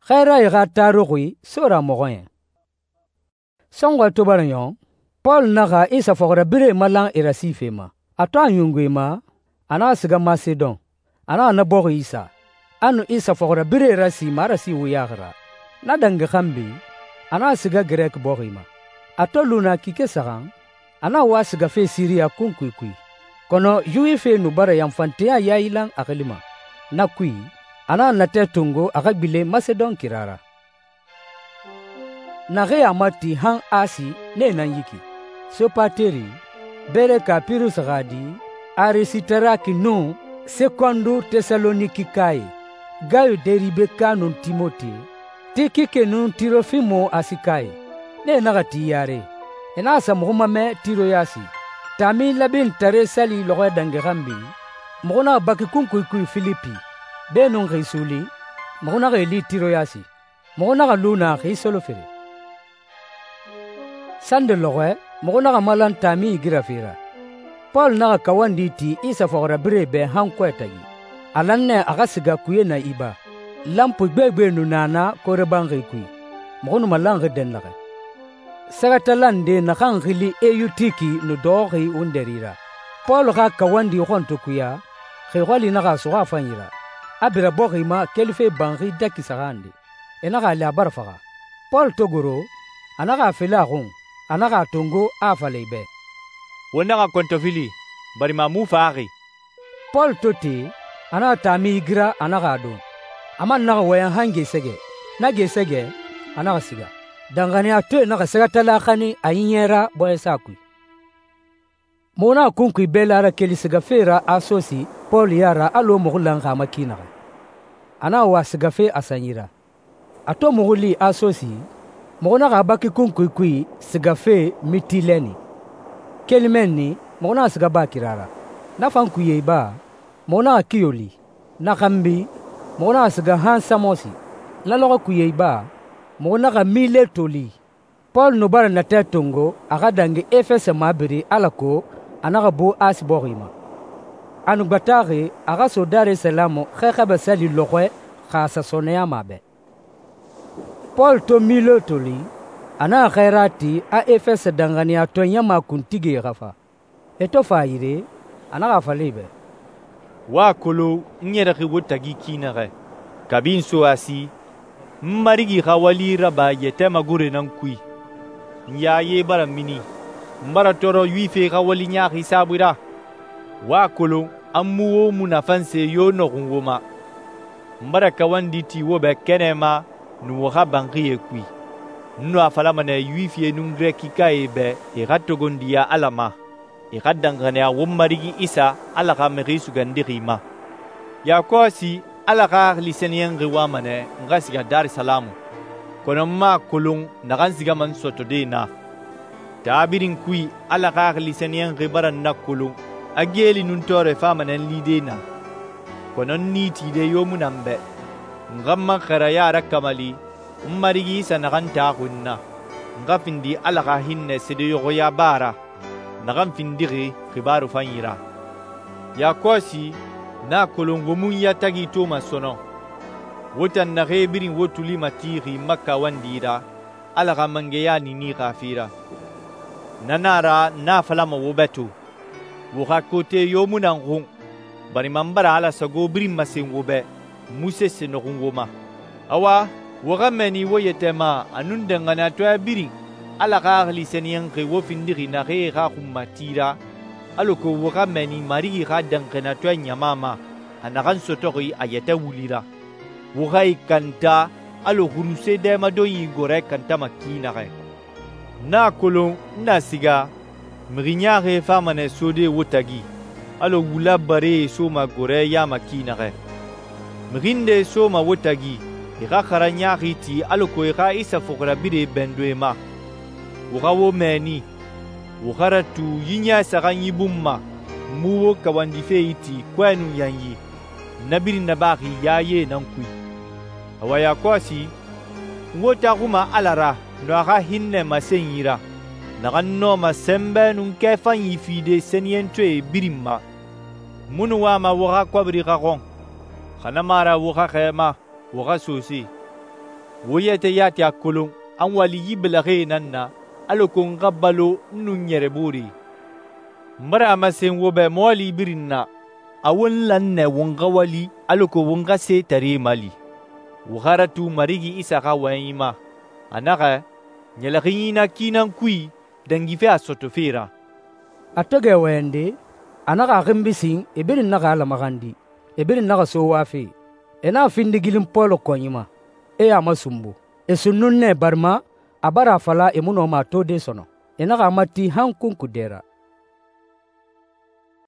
Khaira iga tarugui sora mogoyen. Songwa tobaranyon, Paul naga isa fogra bire malang irasifema. Atwa nyungwema, ana siga Macedon, ana nabogo isa. Anu isa fogra bire irasi marasi wuyagra. Nadange khambi, ana siga Grek bogima. Ato luna kike sarang, ana wasiga fe Syria kunkuikui. Kono yui fe nubara yamfantea ya ilang akalima. Na kui, ana nate tungo akabile Macedon kirara. Nage amati hang asi ne nanyiki. Sopateri, bere kapirus gadi, arisiteraki no, sekondo Tesaloniki kai. Gayo deribeka nun Timoti, tikike nun Tirofimo asikai. Ne nagati yare. Enasa muhumame tiro yasi. Tami labin tare sali loge dangerambi. Muguna baki kunkuikui Filipi. Benung risuli. Muguna geli tiro yasi. Muguna luna risolo fere. Sande loge. Muguna malan tami girafira. Paul naga kawandi ti isa fogra brebe hankwetagi. Alanne agasiga kuye na iba. Lampu gbegbe nunana korebangi kui. Mugunu malangi den lage. Sagatalande nakangili eyutiki no dogi underira. Paul ga kawandi honto kuya, khewali naga suga fanyira. Abira bogima kelife bangi daki sagande. Enaga la barfaga. Paul togoro, anaga filagun, anaga tongo afalebe. Wonaga kontofili, bari mamu faari. Paul toti, anaga tami igra anaga do. Aman naga wayan hange sege, nage sege, anaga siga. Dangane atwe naga segatala khani ayinyera boye sakui. Mona kunkui belara keli segafera asosi Paul yara alo mughulanga makina. Ana wa segafe asanyira. Ato mughuli asosi mona ga baki kunkui kui segafe mitileni. Kelimeni mona segaba kirara. Nafanku yeba mona kiyoli. Nakambi mona sega hansamosi. Laloga kuyeba mona ga mile toli. Paul nubara na tetungo agadange Efese mabiri alako anaga bo asborima. Anu batare aga so Dar es Salaam khekhabe sali lokwe khasa sonea mabe. Paul to mile toli ana khairati a Efese dangani atonya makuntige gafa. Eto faire anaga falibe. Wa kolo nyera khiwotagi kinare. Kabin so asi marigi khawali raba yetema gure nan kui. Nya ye bara mini. Mbara toro yuife khawali nya hisabira. Wa kolo amuwo munafanse yo no ngoma. Mbara kawandi ti wo be kenema nu ha bangi ekui. Nu afala mane yuife nungre kikaebe e gatogondia alama. E gadangane a womarigi isa alaka merisu gandirima. Ya kosi alaka lisenien riwamane ngasiga Dar es Salaam. Kono ma kolong nagansiga man sotodena. Tabirin kui alaka lisenien ribaran na kolong. Ageli nuntore famanen lidena. Kono niti de yomunambe. Ngamma kharaya rakamali. Marigi isa naganta hunna. Ngafindi alaka hinne sede yogoya bara. Nagamfindiri ribaru fanyira. Ya kosi na kolongo munya tagi toma sono. Wotan na rebirin wotuli matiri maka wandira. Alaga mangeya nini gafira. Nanara na falama wobetu. Woka kote yomunan rung. Bari mambara ala sago birin masin wobe. Muse senokun woma. Awa, woka meni woyetema anundangana toya birin. Alaga lisenien ke wofindiri na re ga kumatira. Aloko woka meni marigi ga dankena toya nyamama. Anagan sotori ayeta wulira. Woka ikanta alo hunuse dema doyi gore kanta makina re. Na kolon na siga. Mrinya re famane sode wotagi. Alo wula bare soma gore ya makina re. Mrinde soma wotagi. Ika karanya riti aloko ika isa fokra bire bendoema. Woka wo meni. Wokara tu yinya saganyi bumma. Muwo kawandife iti kwenu yanyi. Nabiri nabaki yaye nankui. Awaya kwasi. Wota kuma alara. Noaka hinne masenyira. Naganno masembe nunkefa yifide senyentwe birimma. Munu wama woka kwabri kakong. Kanamara woka kema. Woka sosi. woyete yati a kolon an wali yibelage nan na aloko n ka balo n nu yɛrɛ bori mbara a ma sen wo bɛ mɔɔli birin na a won lan nɛ won ka wali aloko won ka se tare mali wo haratu marigi isa ka wayi ma a naga ɲɛlɛgiyina kinan kui dangife a soto fera a toge wende a naga agimbisin ibirin naga alamagandi ibirin naga so wafe ena findigilin polo konyima e ama sumbu e sunnun ne barma a bara fala e muno ma to de sono ena ga mati hankun kudera